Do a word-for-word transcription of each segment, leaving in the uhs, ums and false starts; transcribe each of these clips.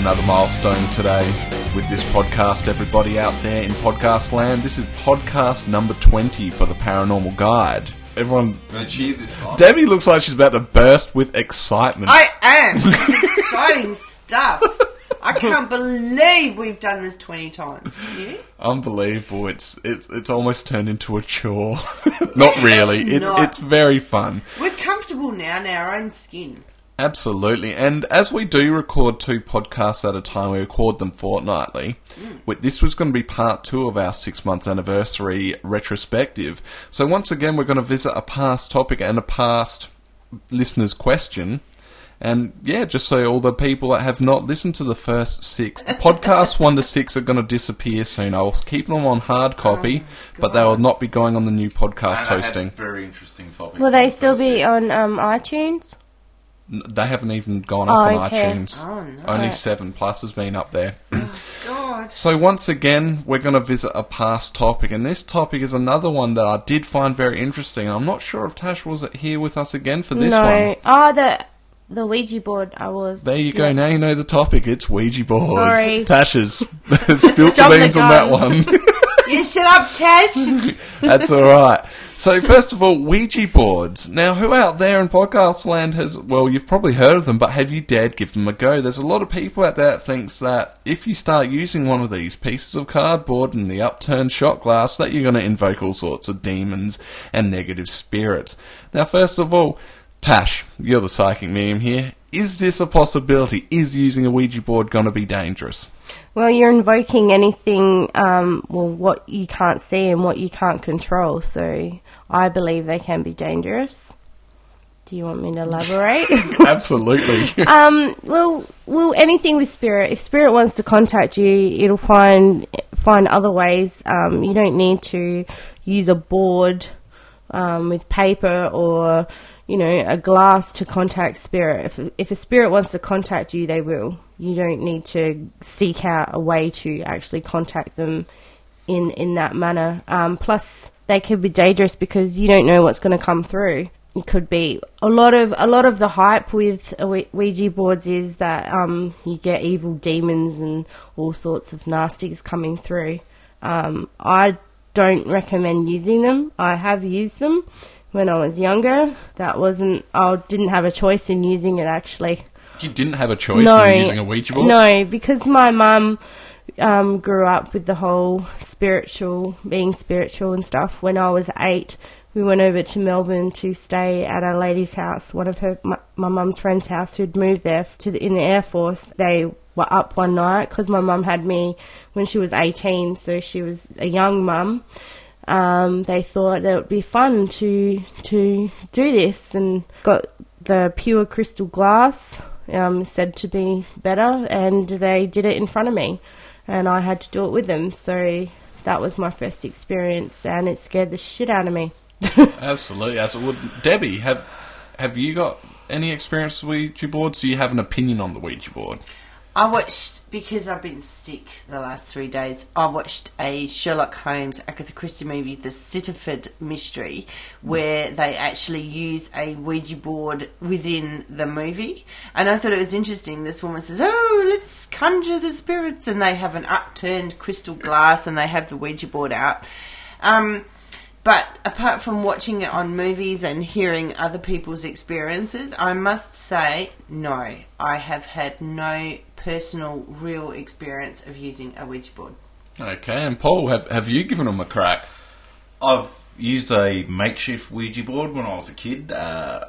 another milestone today with this podcast, everybody out there in podcast land. This is podcast number twenty for the Paranormal Guide. Everyone... Gonna cheer this time. Debbie looks like she's about to burst with excitement. I am. It's exciting stuff. I can't believe we've done this twenty times. You? Unbelievable. It's it's it's almost turned into a chore. Not really. It's It, not. it's very fun. We're comfortable now in our own skin. Absolutely. And as we do record two podcasts at a time, we record them fortnightly. Mm. This was going to be part two of our six-month anniversary retrospective. So once again, we're going to visit a past topic and a past listener's question. And yeah, just so all the people that have not listened to the first six, podcasts one to six are going to disappear soon. I'll keep them on hard copy, oh, but they will not be going on the new podcast and hosting. I had very interesting topics. Will they still be on um, iTunes? They haven't even gone up oh, on okay. iTunes. Oh, no. Only seven plus has been up there. Oh, God. So once again, we're going to visit a past topic, and this topic is another one that I did find very interesting. I'm not sure if Tash was here with us again for this no. one. No. Oh, the the Ouija board. I was. There you go. Yeah. Now you know the topic. It's Ouija boards. Sorry. Tash has spilt the Jumped the beans on that gun. one. You shut up, Tash. That's all right. So first of all, Ouija boards. Now, who out there in podcast land has, well, you've probably heard of them, but have you dared give them a go? There's a lot of people out there that thinks that if you start using one of these pieces of cardboard and the upturned shot glass, that you're going to invoke all sorts of demons and negative spirits. Now, first of all, Tash, you're the psychic medium here. Is this a possibility? Is using a Ouija board going to be dangerous? Well, you're invoking anything, um, well, what you can't see and what you can't control, so I believe they can be dangerous. Do you want me to elaborate? Absolutely. um, well, well, anything with spirit. If spirit wants to contact you, it'll find find other ways. Um, you don't need to use a board um, with paper or, you know, a glass to contact spirit. If if a spirit wants to contact you, they will. You don't need to seek out a way to actually contact them in in that manner. Um, plus, they could be dangerous because you don't know what's going to come through. It could be a lot of a lot of the hype with Ouija boards is that um, you get evil demons and all sorts of nasties coming through. Um, I don't recommend using them. I have used them when I was younger. That wasn't. I didn't have a choice in using it actually. You didn't have a choice no, in using a Ouija board? No, because my mum um, grew up with the whole spiritual, being spiritual and stuff. When I was eight, we went over to Melbourne to stay at a lady's house, one of her, my, my mum's friend's house, who'd moved there to the, in the Air Force. They were up one night because my mum had me when she was eighteen, so she was a young mum. Um, they thought that it would be fun to to do this and got the pure crystal glass. Um, said to be better, and they did it in front of me, and I had to do it with them. So that was my first experience, and it scared the shit out of me. Absolutely, as it would. Debbie, have have you got any experience with Ouija boards? Do you have an opinion on the Ouija board? I watched, because I've been sick the last three days, I watched a Sherlock Holmes, Agatha Christie movie, The Sitterford Mystery, where they actually use a Ouija board within the movie. And I thought it was interesting. This woman says, oh, let's conjure the spirits. And they have an upturned crystal glass and they have the Ouija board out. Um... But apart from watching it on movies and hearing other people's experiences, I must say, no, I have had no personal, real experience of using a Ouija board. Okay, and Paul, have have you given them a crack? I've used a makeshift Ouija board when I was a kid uh,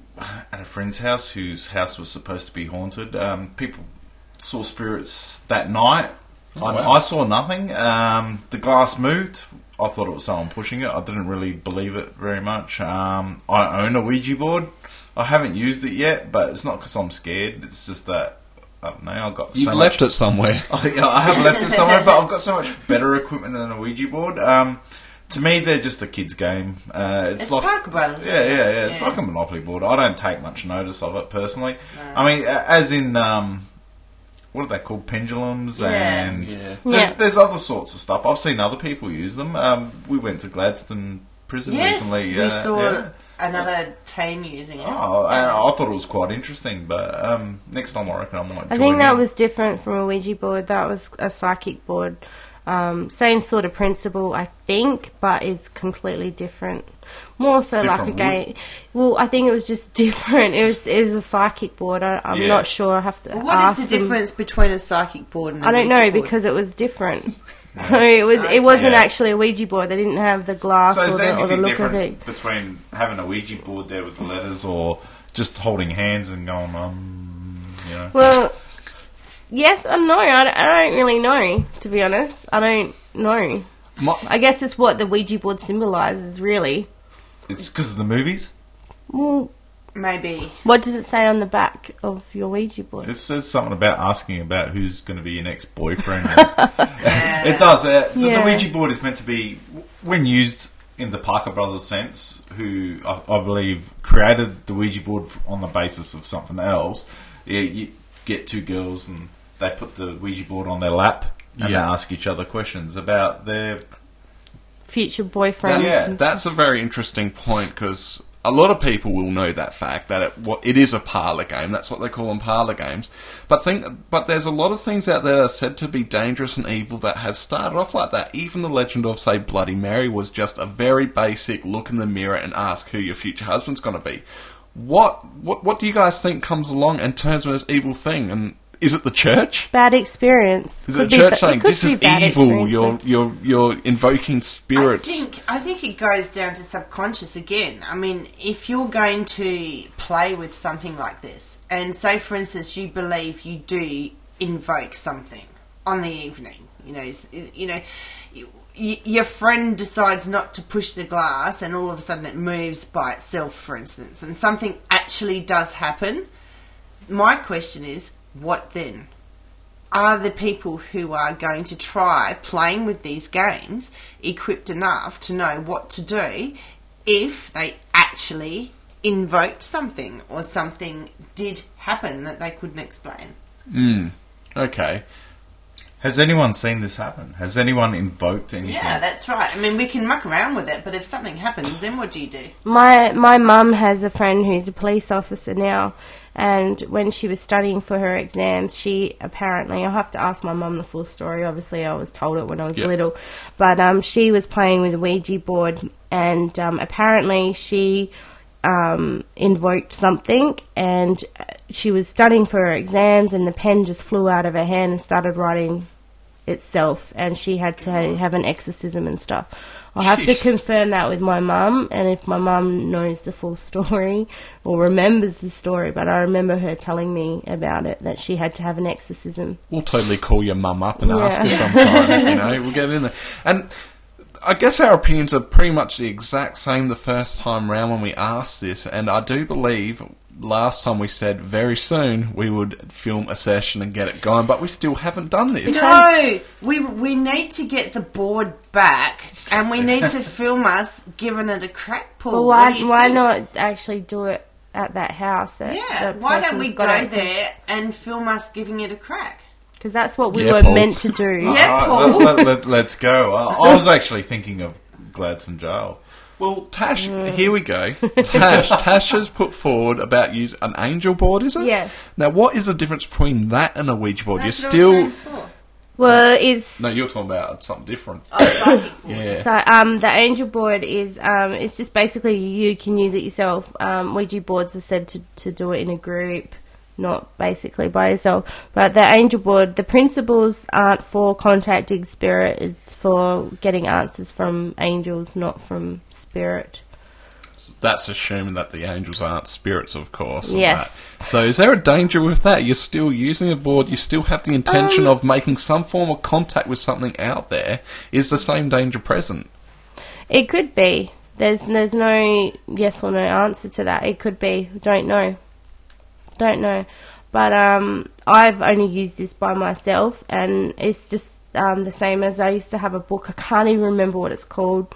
at a friend's house whose house was supposed to be haunted. Um, people saw spirits that night. Oh, I, wow. I saw nothing. Um, the glass moved. I thought it was someone pushing it. I didn't really believe it very much. Um, I own a Ouija board. I haven't used it yet, but it's not because I'm scared. It's just that, I don't know, I've got You've so left much... it somewhere. I, I have left it somewhere, but I've got so much better equipment than a Ouija board. Um, to me, they're just a kid's game. Uh, it's, It's like Parker Brothers, Yeah, isn't yeah, it? yeah. It's Yeah. like a Monopoly board. I don't take much notice of it personally. No. I mean, a- as in... Um, what are they called? Pendulums Yeah. and Yeah. there's Yeah. there's other sorts of stuff. I've seen other people use them. Um, we went to Gladstone Prison Yes, recently. we uh, saw yeah. another team using it. Oh, I, I thought it was quite interesting, but um, next time I reckon I might. I join think that in. was different from a Ouija board. That was a psychic board. Um, same sort of principle, I think, but it's completely different. More so Different like a wood? game. Well, I think it was just different. It was it was a psychic board. I, I'm Yeah. not sure. I have to What ask is the them. difference between a psychic board and a I don't know Ouija board? because it was different. So it was. It wasn't Yeah. actually a Ouija board. They didn't have the glass So or is there the, or the anything look of different it. between having a Ouija board there with the letters, or just holding hands and going, um, you know? Well, yes and no. I don't, I don't really know, to be honest. I don't know. My, I guess it's what the Ouija board symbolises, really. It's because of the movies. Well, Maybe. what does it say on the back of your Ouija board? It says something about asking about who's going to be your next boyfriend. It does. Uh, the, Yeah. the Ouija board is meant to be, when used in the Parker Brothers sense, who I, I believe created the Ouija board f- on the basis of something else. Yeah, you get two girls and they put the Ouija board on their lap and Yeah. they ask each other questions about their. Future boyfriend. Yeah. that's a very interesting point because a lot of people will know that fact that it, what, it is a parlour game. That's what they call them, parlour games. But think, but there's a lot of things out there that are said to be dangerous and evil that have started off like that. Even the legend of, say, Bloody Mary was just a very basic look in the mirror and ask who your future husband's going to be. What, what, what do you guys think comes along and turns into this evil thing? And is it the church? Bad experience. Is Could it be church ba- saying it could this be is bad evil? experience. You're you're you're invoking spirits. I think I think it goes down to subconscious again. I mean, if you're going to play with something like this, and say for instance you believe you do invoke something on the evening, you know, s- you know, you, y- your friend decides not to push the glass, and all of a sudden it moves by itself, for instance, and something actually does happen. My question is, what then? Are the people who are going to try playing with these games equipped enough to know what to do if they actually invoked something or something did happen that they couldn't explain? Mm. Okay. Has anyone seen this happen? Has anyone invoked anything? Yeah, that's right. I mean, we can muck around with it, but if something happens, then what do you do? My my mum has a friend who's a police officer now, and when she was studying for her exams, she apparently, I'll have to ask my mum the full story, obviously I was told it when I was Yep. little, but um, she was playing with a Ouija board, and um, apparently she um, invoked something, and she was studying for her exams, and the pen just flew out of her hand and started writing itself, and she had to have an exorcism and stuff. I'll have to Jeez. confirm that with my mum, and if my mum knows the full story or remembers the story, but I remember her telling me about it, that she had to have an exorcism. We'll totally call your mum up and Yeah. ask her sometime. You know, we'll get in there. And I guess our opinions are pretty much the exact same the first time round when we asked this, and I do believe last time we said very soon we would film a session and get it going, but we still haven't done this. No, we we need to get the board back, and we need to film us giving it a crack, Paul. Well, What why do you why think? not actually do it at that house? That Yeah, that why don't we person's go got access- there and film us giving it a crack? Because that's what we Yeah, were Paul. meant to do. Yeah. Alright, let, let, let, let's go. I, I was actually thinking of Gladstone Jail. Well, Tash, here we go. Tash, Tash has put forward about using an angel board, is it? Yes. Now, what is the difference between that and a Ouija board? That's You're what I was saying still... before. Well, it's No, you're talking about something different. Oh, psychic board. Yeah. so um the angel board is um it's just basically you can use it yourself. Um, Ouija boards are said to to do it in a group, not basically by yourself. But the angel board, the principles aren't for contacting spirit. It's for getting answers from angels, not from spirit. That's assuming that the angels aren't spirits, of course. and Yes. that. So is there a danger with that? You're still using a board, you still have the intention Um, of making some form of contact with something out there. Is the same danger present? It could be. There's there's no yes or no answer to that. It could be. Don't know. Don't know. But um, I've only used this by myself, and it's just um, the same as I used to have a book. I can't even remember what it's called.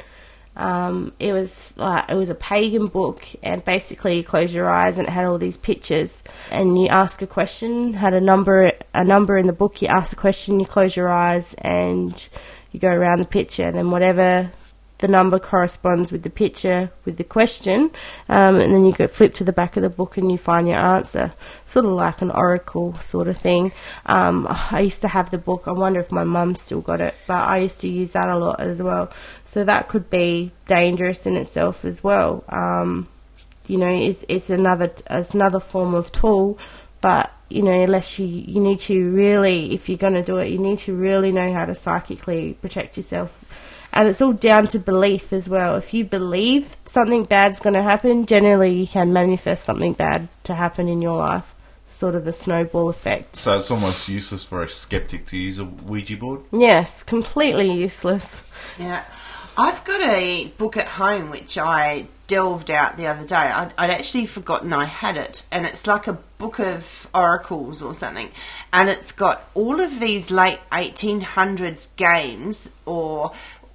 Um, it was like it was a pagan book, and basically you close your eyes and it had all these pictures, and you ask a question. Had a number a number in the book. You ask a question, you close your eyes, and you go around the picture, and then whatever the number corresponds with the picture with the question, um, and then you go flip to the back of the book and you find your answer. Sort of like an oracle sort of thing. Um, I used to have the book. I wonder if my mum still got it, but I used to use that a lot as well. So that could be dangerous in itself as well. Um, you know, it's it's another it's another form of tool, but you know, unless you you need to really, if you're going to do it, you need to really know how to psychically protect yourself. And it's all down to belief as well. If you believe something bad's going to happen, generally you can manifest something bad to happen in your life. Sort of the snowball effect. So it's almost useless for a skeptic to use a Ouija board? Yes, completely useless. Yeah. I've got a book at home which I delved out the other day. I'd, I'd actually forgotten I had it. And it's like a book of oracles or something. And it's got all of these late eighteen hundreds games or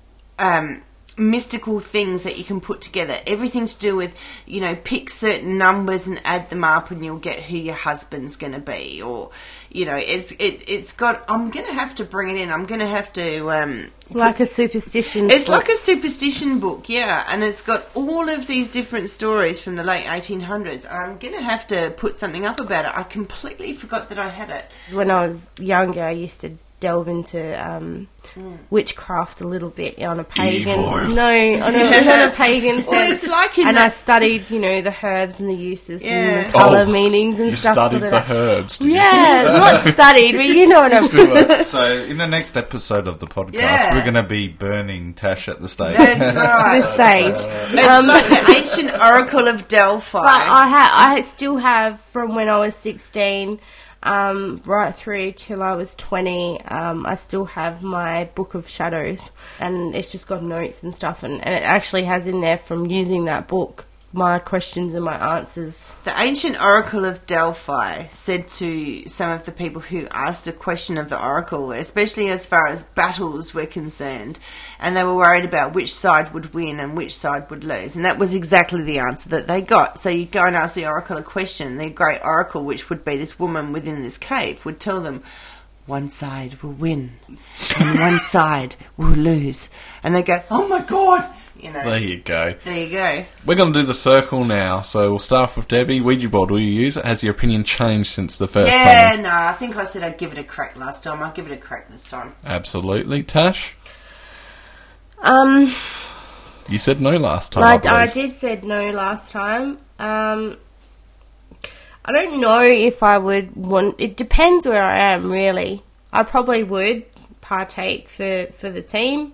um, mystical things that you can put together. Everything to do with, you know, pick certain numbers and add them up and you'll get who your husband's going to be. Or, you know, it's it, it's got... I'm going to have to bring it in. I'm going to have to... Um, like a superstition It's book. like a superstition book, yeah. And it's got all of these different stories from the late eighteen hundreds. I'm going to have to put something up about it. I completely forgot that I had it. When I was younger, I used to delve into um, mm. witchcraft a little bit on a pagan. Evil. No, on a, it was on a pagan sense. Well, it's like in and that- I studied, you know, the herbs and the uses Yeah. and the colour Oh, meanings and You stuff. studied sort of the that. herbs, did you? Yeah, not studied, but you know what I'm... So in the next episode of the podcast, Yeah. we're going to be burning Tash at the stake. That's right. The sage. It's Um, like the ancient oracle of Delphi. But I ha- I still have, from when I was sixteen um, right through till I was twenty, um, I still have my Book of Shadows. And it's just got notes and stuff. And, and it actually has in there, from using that book, my questions and my answers. The ancient oracle of Delphi said to some of the people who asked a question of the oracle, especially as far as battles were concerned, and they were worried about which side would win and which side would lose, and that was exactly the answer that they got. So you go and ask the oracle a question, the great oracle, which would be this woman within this cave, would tell them, one side will win and one side will lose. And they go, oh my God! You know, There you go. there you go. We're going to do the circle now, so we'll start off with Debbie. Ouija board, will you use it? Has your opinion changed since the first Yeah, time? no, I think I said I'd give it a crack last time. I'll give it a crack this time. Absolutely. Tash? Um, You said no last time, I, I, I believe. did said no last time. Um, I don't know if I would want... It depends where I am, really. I probably would partake for, for the team.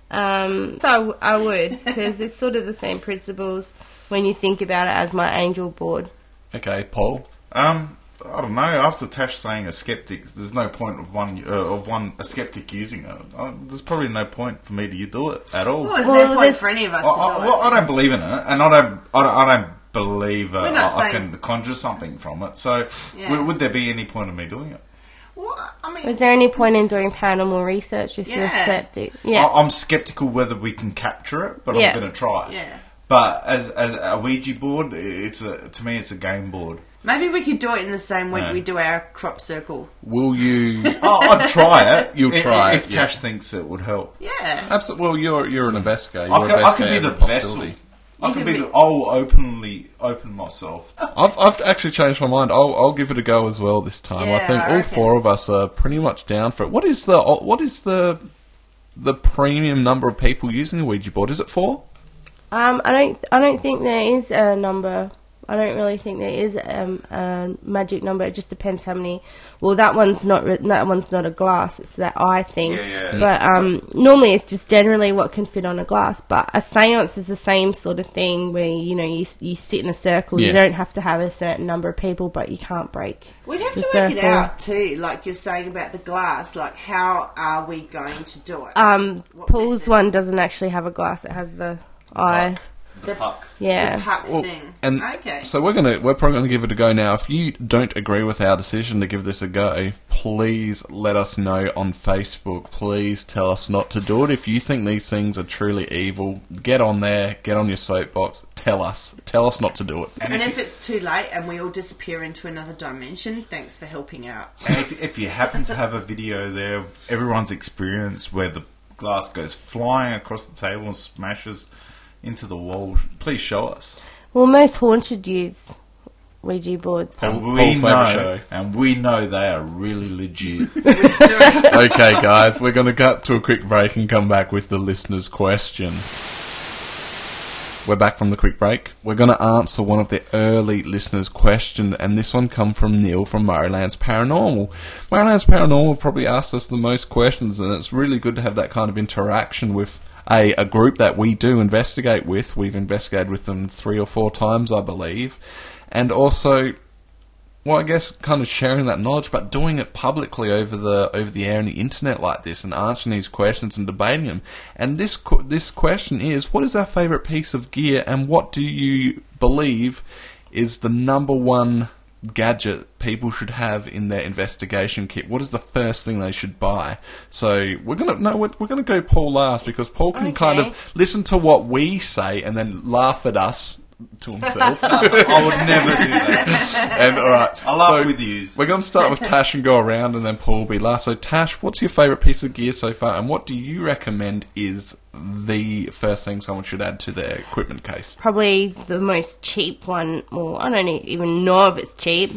Um, so I, w- I would, because it's sort of the same principles when you think about it as my angel board. Okay, Paul? Um, I don't know. After Tash saying a skeptic, there's no point of one uh, of one a skeptic using it. Uh, there's probably no point for me to do it at all. Well, there's Well, no point there's- for any of us I, to I, do well, it. I don't believe in it, and I don't. I don't, I don't believe uh, We're not I, I saying- can conjure something from it. So, Yeah. w- would there be any point of me doing it? Well, I mean, Is there any point in doing paranormal research if you're Yeah. skeptic? Yeah. I, I'm skeptical whether we can capture it, but Yeah. I'm going to try. yeah. But as as a Ouija board, it's a to me it's a game board. Maybe we could do it in the same week Yeah. we do our crop circle. Will you... Oh, I'd try it. You'll if- try if it, yeah. Tash thinks it would help. Yeah. Absolutely. Well, you're you're an investigator. I You're can, I can investigating be the every vessel. possibility. I You can can be. be- The, I'll openly open myself. I've I've actually changed my mind. I'll I'll give it a go as well this time. I Yeah, think I all reckon. four of us are pretty much down for it. What is the what is the the premium number of people using the Ouija board? Is it four? Um, I don't. I don't think there is a number. I don't really think there is um, a magic number. It just depends how many. Well, that one's not. re- That one's not a glass. It's that eye thing. Yeah, yeah. But um, normally it's just generally what can fit on a glass. But a séance is the same sort of thing where you know you you sit in a circle. Yeah. You don't have to have a certain number of people, but you can't break. We'd have the to work it circle. out too, like you're saying about the glass. Like, how are we going to do it? Um, What Paul's method? one doesn't actually have a glass. It has the eye. The puck. Yeah. The puck Well, thing. and okay. so we're gonna we're probably gonna give it a go now. If you don't agree with our decision to give this a go, please let us know on Facebook. Please tell us not to do it. If you think these things are truly evil, get on there, get on your soapbox, tell us, tell us not to do it. and if it's too late and we all disappear into another dimension, thanks for helping out. And if, if you happen to have a video there of everyone's experience where the glass goes flying across the table and smashes into the wall. Please show us. Well, most haunted use Ouija boards. And Paul's we favourite know, show. and we know they are really legit. Okay, guys, we're going to cut to a quick break and come back with the listener's question. We're back from the quick break. We're going to answer one of the early listeners' questions, and this one come from Neil from Murraylands Paranormal. Murraylands Paranormal probably asked us the most questions, and it's really good to have that kind of interaction with a, a group that we do investigate with. We've investigated with them three or four times, I believe. And also, well, I guess kind of sharing that knowledge, but doing it publicly over the over the air and the internet like this, and answering these questions and debating them. And this this question is: what is our favourite piece of gear, and what do you believe is the number one gadget people should have in their investigation kit? What is the first thing they should buy? So we're gonna no, we're, we're gonna go Paul last, because Paul can Okay. kind of listen to what we say and then laugh at us. To himself. I would never do that. And alright, I laugh so with yous. we're going to start with Tash and go around, and then Paul will be last. So Tash, what's your favourite piece of gear so far, and what do you recommend is the first thing someone should add to their equipment case? Probably the most cheap one, well, I don't even know if it's cheap,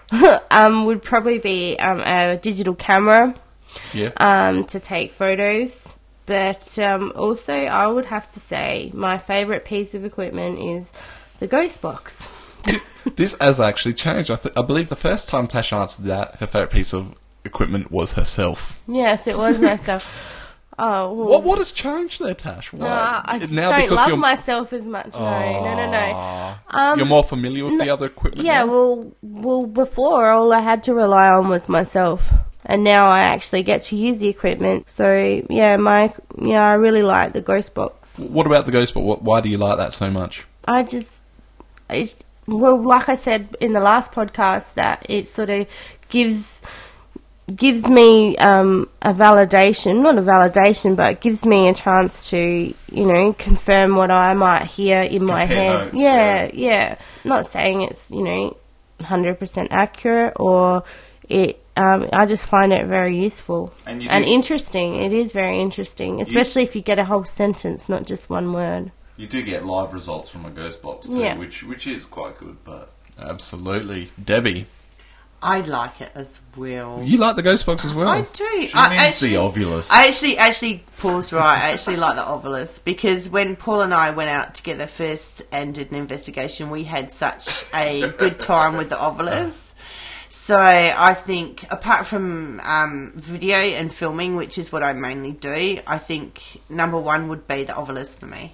um, would probably be um, a digital camera Yeah. um, to take photos. But um, also, I would have to say my favourite piece of equipment is the Ghost Box. This has actually changed. I, th- I believe the first time Tash answered that, her favourite piece of equipment was herself. Yes, it was myself. Oh, well, What what has changed there, Tash? Why? no, I just Now don't because love you're, myself as much. No, no, no, no. Aw. Um, you're more familiar with no- the other equipment Yeah, now? well, well, before all I had to rely on was myself, and now I actually get to use the equipment. So yeah, my yeah, I really like the Ghost Box. What about the Ghost Box? What, why do you like that so much? I just, it's well, like I said in the last podcast, that it sort of gives gives me um, a validation, not a validation, but it gives me a chance to, you know, confirm what I might hear in my Compare head. notes, yeah, yeah. yeah. Not saying it's, you know, one hundred percent accurate, or it. Um, I just find it very useful And and, you do- interesting. It is very interesting, especially if you get a whole sentence, not just one word. You do get live results from a ghost box too, Yeah. which which is quite good. But Absolutely. Debbie, I like it as well. you like the Ghost Box as well? I do. she I means actually, the ovulus. I actually, actually, Paul's right. I actually like the Ovilus, because when Paul and I went out together first and did an investigation, we had such a good time with the Ovilus. So I think, apart from um, video and filming, which is what I mainly do, I think number one would be the Ovilus for me.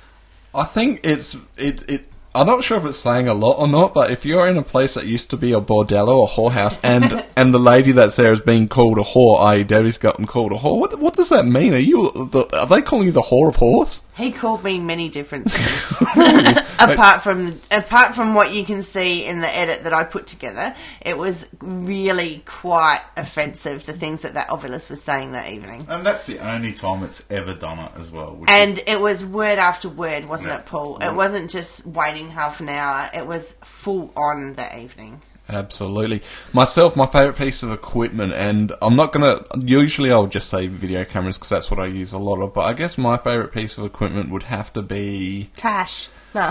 I think it's it, it. I'm not sure if it's saying a lot or not, but if you're in a place that used to be a bordello or whorehouse, and and the lady that's there is being called a whore, that is, Debbie's gotten called a whore. What what does that mean? Are you the, are they calling you the whore of horse? He called me many different things. apart from apart from what you can see in the edit that I put together, it was really quite offensive, the things that that Ovilus was saying that evening. and that's the only time it's ever done it as well. Which And is, it was word after word, wasn't Yeah. it, Paul? Yeah. It wasn't just waiting half an hour. It was full on that evening. Absolutely. Myself, my favourite piece of equipment, and I'm not going to... Usually I'll just say video cameras because that's what I use a lot of, but I guess my favourite piece of equipment would have to be... Tash. No.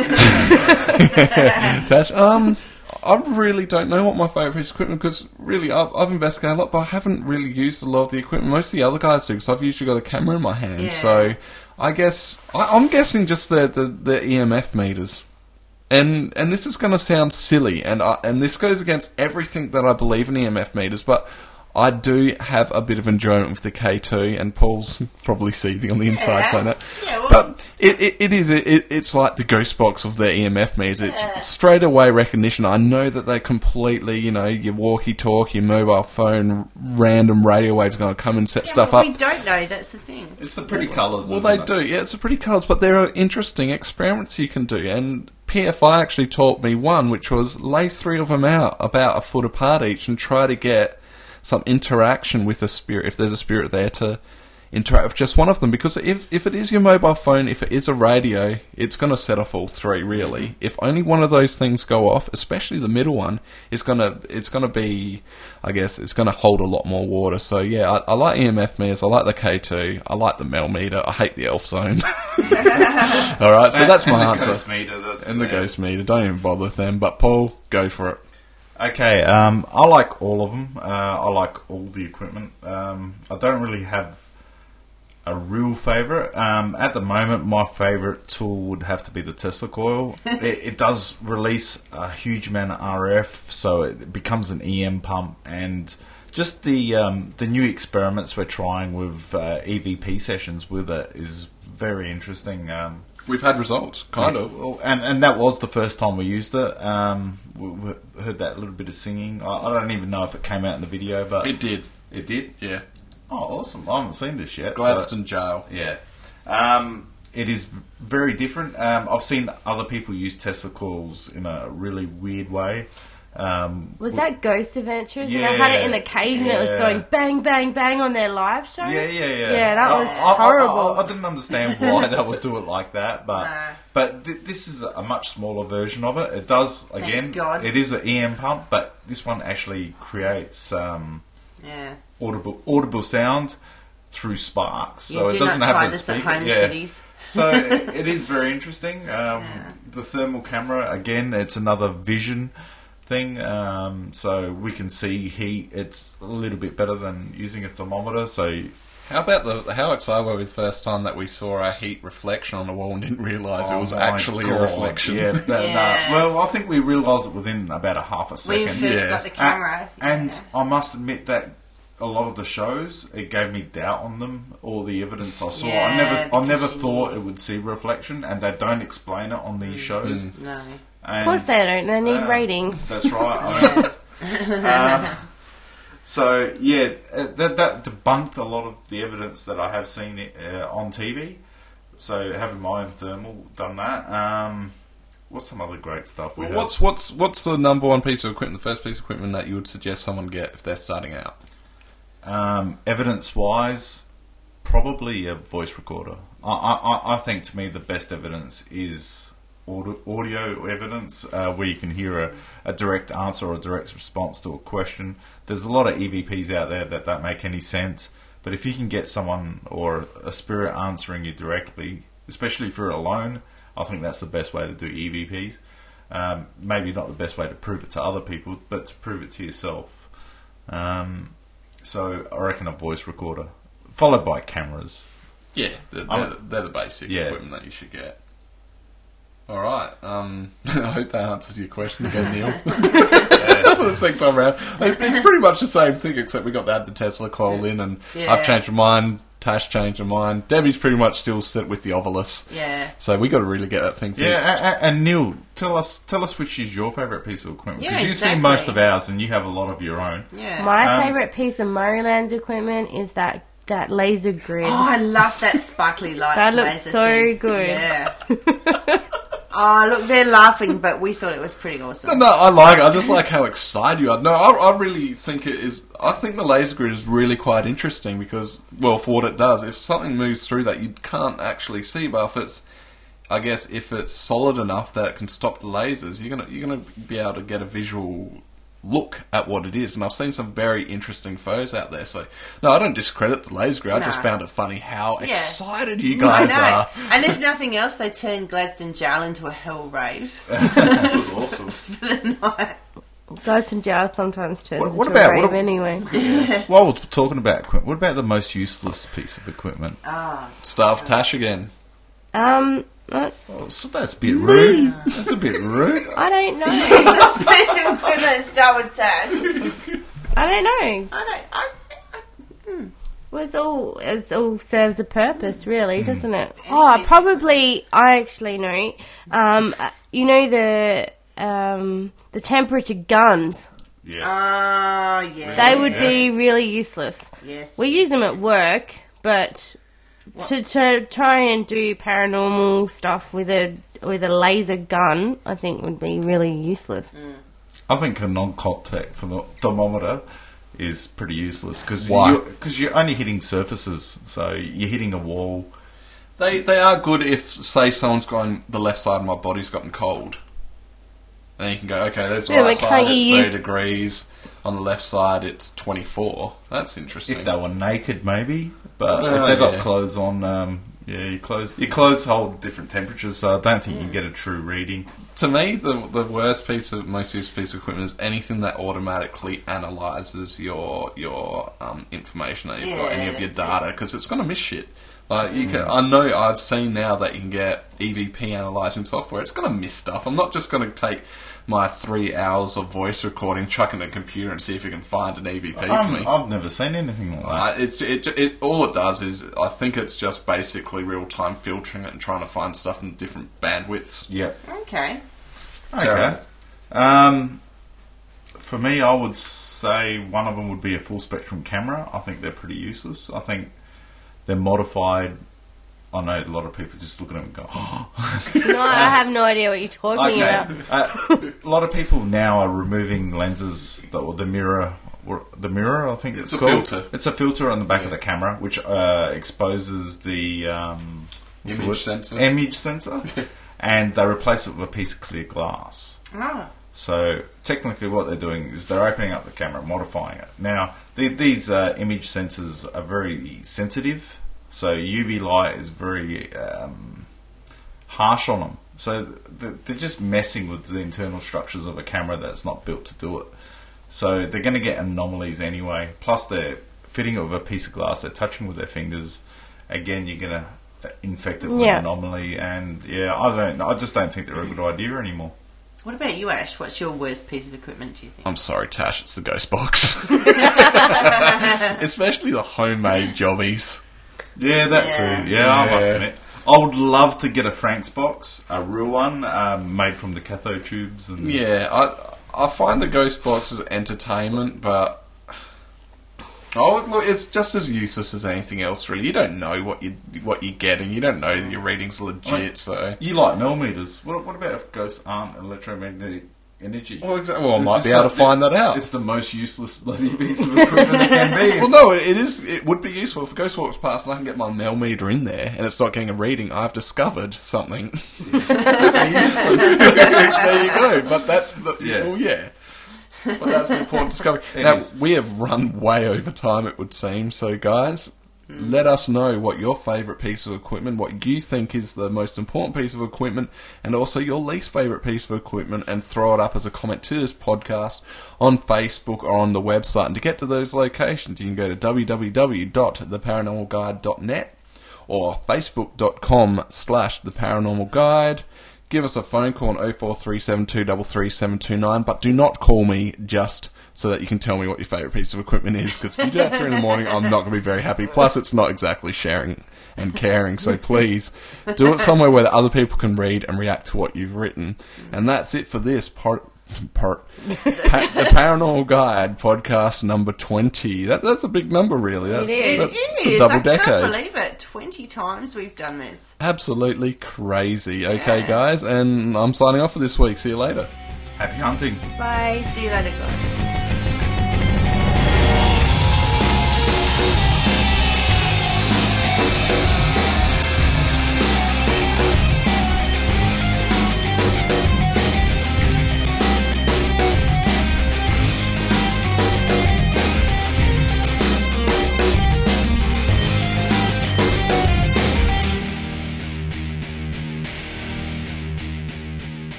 Tash, um, I really don't know what my favourite piece of equipment, because really I've, I've investigated a lot, but I haven't really used a lot of the equipment. Most of the other guys do, because I've usually got a camera in my hand. Yeah. So I guess I, I'm guessing just the, the the E M F meters. And and this is going to sound silly, and I, and this goes against everything that I believe in E M F meters, but I do have a bit of enjoyment with the K two, and Paul's probably seething on the inside Yeah. saying that. Yeah, well- But it, it, it is it, it's like the ghost box of the E M F meters. It's Yeah. straight away recognition. I know that they completely, you know, your walkie-talkie, your mobile phone, random radio waves going to come and set Yeah, stuff but up. we don't know. That's the thing. it's the pretty colours. Well, isn't they it? do. Yeah, it's a pretty colours, but there are interesting experiments you can do. And P F I actually taught me one, which was lay three of them out about a foot apart each and try to get some interaction with a spirit, if there's a spirit there, to interact with just one of them, because if if it is your mobile phone, if it is a radio, it's going to set off all three. Really, mm-hmm. If only one of those things go off, especially the middle one, it's gonna it's gonna be, I guess, it's going to hold a lot more water. So yeah, I, I like E M F meters. I like the K two. I like the Mel meter. I hate the Elf zone. All right, so and, that's my and answer. The ghost meter, that's and the yeah. ghost meter. Don't even bother with them. But Paul, go for it. Okay, um, I like all of them. Uh, I like all the equipment. Um, I don't really have a real favourite. Um, at the moment, my favourite tool would have to be the Tesla coil. it, it does release a huge amount of R F, so it becomes an E M pump, and just the um, the new experiments we're trying with uh, E V P sessions with it is very interesting. Um, We've had results, kind yeah, of. well, and, and that was the first time we used it. Um, we, we heard that little bit of singing. I, I don't even know if it came out in the video, but... It did. It did? Yeah. Oh, awesome. I haven't seen this yet. Gladstone so, Jail. Yeah. Um, it is v- very different. Um, I've seen other people use Tesla coils in a really weird way. Um, Was that Ghost Adventures? Yeah, and they had it in the cage and it was yeah. going bang, bang, bang on their live show? Yeah, yeah, yeah. Yeah, that I- was I, I- horrible. I, I didn't understand why they would do it like that, but Nah. but th- this is a much smaller version of it. It does again. God. It is an E M pump, but this one actually creates um, Yeah. audible audible sound through sparks, so Yeah, it do doesn't not have try the this at speaker. home, yeah. kiddies. So it, it is very interesting. Um, The thermal camera again, it's another vision thing, um, so we can see heat. It's a little bit better than using a thermometer. So How about the how excited were we the first time that we saw our heat reflection on the wall and didn't realise oh it was my actually God, a reflection? Yeah, that, Yeah. that- well, I think we realised it within about a half a When second. you first yeah. got the camera. A- and I must admit that a lot of the shows, it gave me doubt on them. All the evidence I saw, I Yeah, never, I because never you- thought it would see reflection, and they don't explain it on these shows. No. And, Of course they don't. They need uh, ratings. That's right. I- um, so yeah, uh, that, that debunked a lot of the evidence that I have seen uh, on T V. So having my own thermal done that. Um, what's some other great stuff we Well, have? what's what's what's the number one piece of equipment, the first piece of equipment that you would suggest someone get if they're starting out? Um, evidence-wise, probably a voice recorder. I, I, I think to me the best evidence is audio, audio evidence, uh, where you can hear a, a direct answer or a direct response to a question. There's a lot of E V Ps out there that don't make any sense, but if you can get someone or a spirit answering you directly, especially if you're alone, I think that's the best way to do E V Ps. Um, maybe not the best way to prove it to other people, but to prove it to yourself. Um, so I reckon a voice recorder, followed by cameras. Yeah, they're, they're, I'm- they're the basic Yeah. equipment that you should get. All right. Um, I hope that answers your question again, Neil. For the second time around, it's pretty much the same thing, except we got to add the Tesla coil in, and Yeah. I've changed my mind. Tash changed her mind. Debbie's pretty much still set with the Ovilus. Yeah. So we got to really get that thing Yeah, fixed. a- a- and Neil, tell us tell us which is your favourite piece of equipment, because Yeah, you've exactly. seen most of ours and you have a lot of your own. Yeah. My Um, favourite piece of Maryland's equipment is that, that laser grid. Oh, I love that sparkly lights. That looks laser so thing. good. Yeah. Oh, look, they're laughing, but we thought it was pretty awesome. No, I like it. I just like how excited you are. No, I, I really think it is. I think the laser grid is really quite interesting because, well, for what it does, if something moves through that, you can't actually see. But if it's, I guess, if it's solid enough that it can stop the lasers, you're gonna you're gonna be able to get a visual look at what it is. And I've seen some very interesting photos out there. So, no, I don't discredit the laser grid. I just No. found it funny how Yeah. excited you guys I know. are. And if nothing else, they turned Gladstone Jail into a hell rave It was awesome. for the night. Gladstone Jar sometimes turns What- what into about- a rave what ab- anyway. While we're talking about equipment, what about the most useless piece of equipment? Ah, Starve Tash again. Um, I, Oh, so that's a bit rude. That's a bit rude. I don't know. the space equipment start with Tash. I don't know. I don't. I, Well, it's all it's all serves a purpose, really, doesn't it? Any Oh, piece of probably. I actually know. Um, uh, you know the um the temperature guns. Yes. oh, yeah. They would be really useless. Yes. We use them at work, but to to try and do paranormal stuff with a with a laser gun, I think would be really useless. I think a non-contact thermo- thermometer is pretty useless because Why? you're, 'cause you're only hitting surfaces, so you're hitting a wall. They they are good if, say, someone's going, the left side of my body's gotten cold. And you can go, okay, there's the Yeah, right but side, can't it's you thirty use- degrees. On the left side, it's twenty-four. That's interesting. If they were naked, maybe, but Uh, if they've got yeah. clothes on, um, yeah, your clothes your clothes hold different temperatures, so I don't think you can get a true reading. To me, the the worst piece of most used piece of equipment is anything that automatically analyzes your your um, information that you've got, Yeah, any of your that's data, because it's going to miss shit. Like you can, I know I've seen now that you can get E V P analyzing software. It's going to miss stuff. I'm not just going to take my three hours of voice recording, chuck in a computer, and see if you can find an E V P for I'm- me. I've never seen anything like that. Uh, it's it, it all it does is I think it's just basically real time filtering it and trying to find stuff in different bandwidths. Yep. Okay. Okay. Terrible. Um, for me, I would say one of them would be a full spectrum camera. I think they're pretty useless. I think they're modified. I know a lot of people just look at them and go, oh. No, I have no idea what you're talking Okay. about. Uh, a lot of people now are removing lenses, that, or the mirror, or the mirror, I think it's, It's a called. filter. It's a filter on the back Yeah. of the camera, which uh, exposes the um, what's the Image word? sensor. Image sensor, and they replace it with a piece of clear glass. Oh. So technically, what they're doing is they're opening up the camera, modifying it. Now, the, these uh, image sensors are very sensitive, so U V light is very um, harsh on them. So th- they're just messing with the internal structures of a camera that's not built to do it. So they're going to get anomalies anyway. Plus, they're fitting it with a piece of glass. They're touching with their fingers. Again, you're going to infect it with Yeah. an anomaly. And yeah, I don't. I just don't think they're a good idea anymore. What about you, Ash? What's your worst piece of equipment, do you think? I'm sorry, Tash, it's the ghost box. Especially the homemade jobbies. Yeah, that Yeah. too. Yeah, I must Yeah. admit. I would love to get a Frank's box, a real one, um, made from the cathode tubes. And Yeah, I I find the ghost box as entertainment, but oh, look, it's just as useless as anything else. Really, you don't know what you what you're getting. You don't know that your readings are legit. Right. So, You like millimeters. What, what about if ghosts aren't electromagnetic energy? well, exactly. Well, I might It's be able the- to find that out. It's the most useless bloody piece of equipment it can be. Well, no, it, it is. It would be useful if a ghost walks past and I can get my millimeter in there, and it's not getting a reading. I've discovered something. They're useless. There you go. But that's the Yeah. well, yeah. But that's the important discovery. It now is. we have run way over time, it would seem. So, guys, let us know what your favourite piece of equipment, what you think is the most important piece of equipment, and also your least favourite piece of equipment, and throw it up as a comment to this podcast on Facebook or on the website. And to get to those locations, you can go to w w w dot the paranormal guide dot net or facebook dot com slash the paranormal guide. Give us a phone call on oh four three seven two three three seven two nine, but do not call me just so that you can tell me what your favourite piece of equipment is, because if you do that three in the morning, I'm not going to be very happy. Plus, it's not exactly sharing and caring, so please do it somewhere where the other people can read and react to what you've written. And that's it for this part. Part pa- the Paranormal Guide podcast number twenty. That that's a big number, really. That's, It is. that's, It that's is. a double I decade. can't believe it. Twenty times we've done this. Absolutely crazy. Okay, Yeah. guys, and I'm signing off for this week. See you later. Happy hunting. Bye. See you later, guys.